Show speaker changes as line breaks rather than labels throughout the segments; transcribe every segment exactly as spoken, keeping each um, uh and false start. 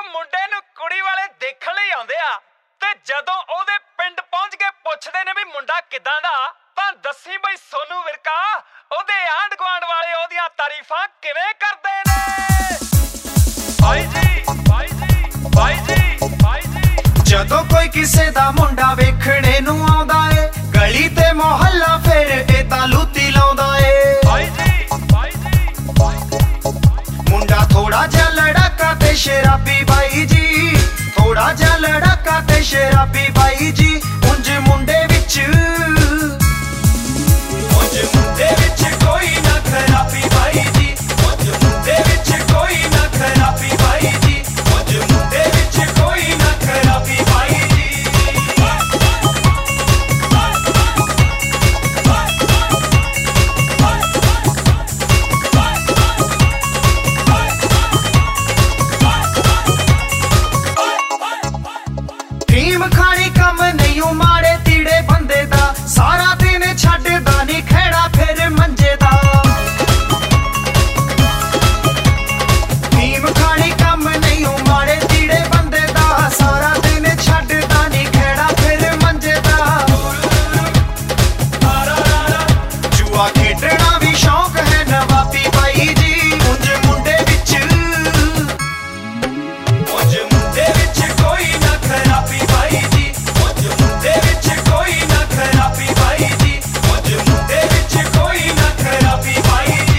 मुंडे नूं कुड़ी वाले देखण लई आउंदे आ ते जदों ओहदे पिंड पहुंच के पुछदे ने भी मुंडा किदां दा तां दस्सी बई सोनू विरका ओहदे आंढ गुआंढ वाले ओहदियां तारीफां किवें करदे ने। भाई जी भाई जी भाई जी भाई जी
जदों कोई किसे दा मुंडा वेखणे नूं आउंदा ए गली ते मोहल्ला फिर ए तां लूती लाउंदा ए।
भाई जी भाई जी
मुंडा थोड़ा जिहा लड़ाका ते शराबी बाई जी, थोड़ा जिहा लड़ाका ते शराबी बाई जी। उंज मुंडे विच उंज मुंडे विच कोई ना खराबी बाई जी, उंज मुंडे विच कोई ना खराबी बाई जी, उंज मुंडे विच कोई ना खराबी बाई जी। टीम खानी कम नहीं माड़े तीड़े बंदे दा, सारा दिन छड्डदा नहीं खेड़ा फिर मंजे दा। टीम खानी कम नहीं माड़े तीड़े बंदे दा, सारा दिन छड्डदा नहीं खेड़ा फिर मंजे दा। जुआ खेडना भी शौक है नवाबी बाई जी। उंज मुंडे विच उंज मुंडे विच कोई ना खराबी बाई जी, उंज मुंडे विच कोई ना खराबी बाई जी, उंज मुंडे विच कोई ना खराबी बाई जी।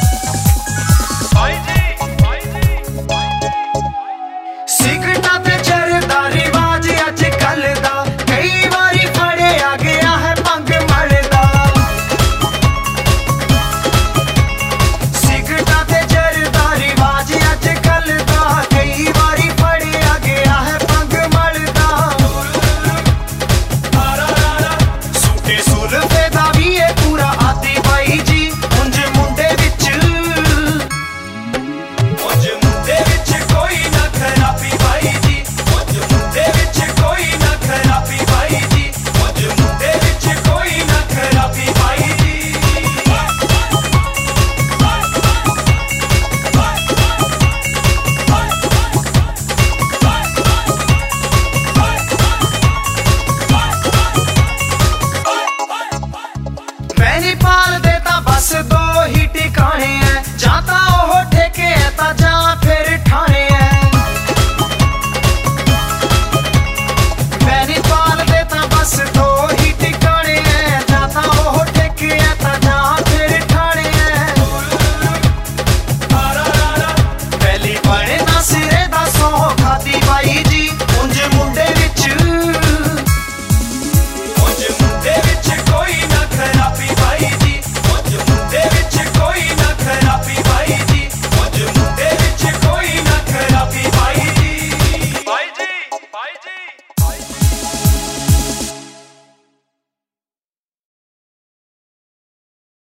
भाई जी भाई जी
सिगरटा ते